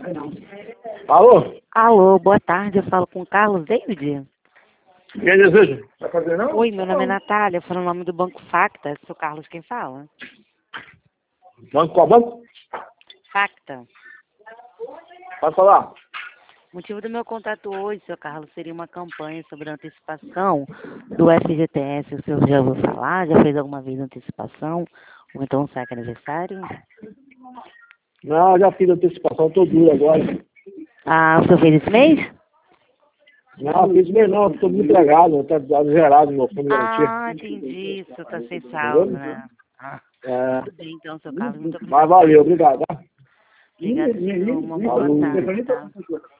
Alô? Alô, boa tarde, eu falo com o Carlos David. Quem deseja? Vai fazer não? Oi, meu nome é Natália, falo no nome do Banco Facta. Sou Carlos quem fala? Banco qual banco? Facta. Pode falar. O motivo do meu contato hoje, seu Carlos, seria uma campanha sobre a antecipação do FGTS. O senhor já ouviu falar? Já fez alguma vez antecipação? Ou então um saque aniversário? Não, já fiz antecipação, tô duro agora. Ah, o senhor fez esse mês? Não, fiz bem não, tô desempregado, tá zerado meu fundo de garantia. Ah, entendi. O senhor tá sem saldo, Entendeu? né? Ah, É, tudo bem então, seu Carlos. Muito mas obrigada. valeu, obrigado. Tá? Obrigada, senhor. Uma boa Falou. tarde, tá?